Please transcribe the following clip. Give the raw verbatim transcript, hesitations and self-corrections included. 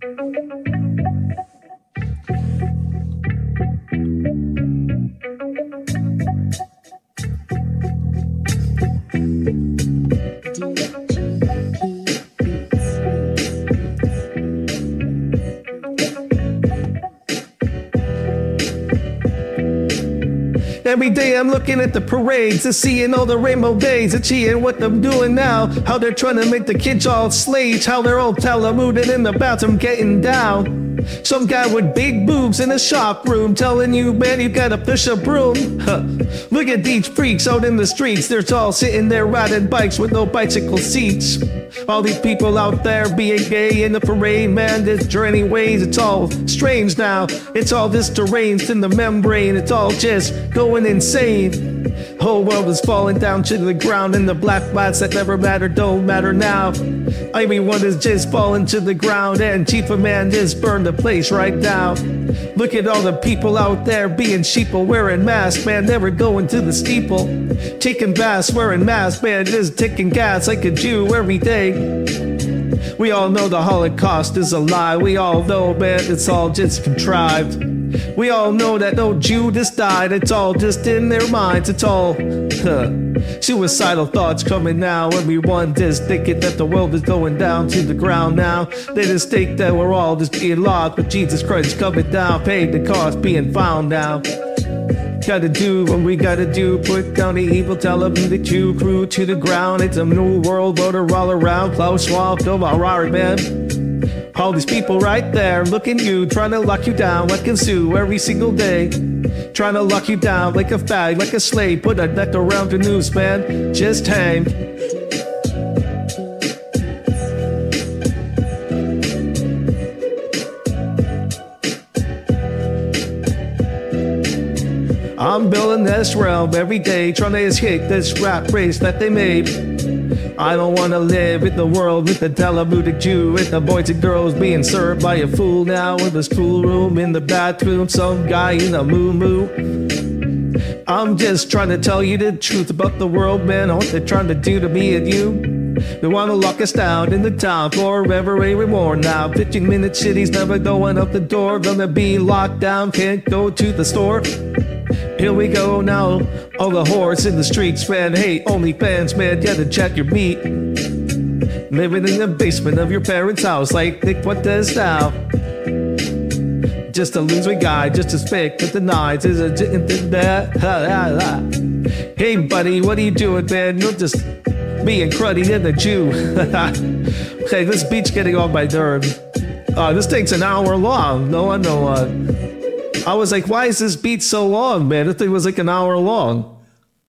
Every day I'm looking at the parades and seeing all the rainbow days and seeing what they're doing now. How they're trying to make the kids all slaves. How they're all telemuted in the bathroom getting down. Some guy with big boobs in a shop room telling you, man, you gotta push a broom. Huh. Look at these freaks out in the streets. They're all sitting there riding bikes with no bicycle seats. All these people out there being gay in the parade, man, this journey ways, it's all strange now. It's all this deranged in the membrane. It's all just going insane. Whole world is falling down to the ground, and the black lives that never mattered don't matter now. Everyone is just falling to the ground, and Chief of Man just burned the place right now. Look at all the people out there being sheeple, wearing masks, man, never going to the steeple. Taking baths, wearing masks, man, just taking gas like a Jew every day. We all know the Holocaust is a lie. We all know, man, it's all just contrived. We all know that no Jew just died. It's all just in their minds. It's all huh, suicidal thoughts coming now. Everyone just thinking that the world is going down to the ground now. They just think that we're all just being lost, but Jesus Christ is coming down, paid the cost, being found now. Gotta do what we gotta do, put down the evil, tell them the Jew crew to the ground. It's a new world order all around. Klaus Schwab, go alright, man. All these people right there, looking you, trying to lock you down like a zoo every single day. Trying to lock you down like a fag, like a slave, put a neck around your noose, man, just hang. I'm building this realm every day, trying to escape this rat race that they made. I don't wanna live in the world with the Talmudic Jew, with the boys and girls being served by a fool now in the schoolroom, in the bathroom, some guy in a moo-moo. I'm just trying to tell you the truth about the world, man, what they're trying to do to me and you. They wanna lock us down in the town forever, every more now. fifteen minute cities never going up the door, gonna be locked down, can't go to the store. Here we go now, all the whores in the streets, man, hey, only fans, man, you gotta check your beat. Living in the basement of your parents' house, like Nick Fuentes now. Just a loser guy, just as fake that denies is a hey buddy, what are you doing, man? You're just being cruddy in the Jew. Hey, this beat's getting on my nerves. Uh, this takes an hour long. No one, no one. I was like, why is this beat so long, man? This thing was like an hour long.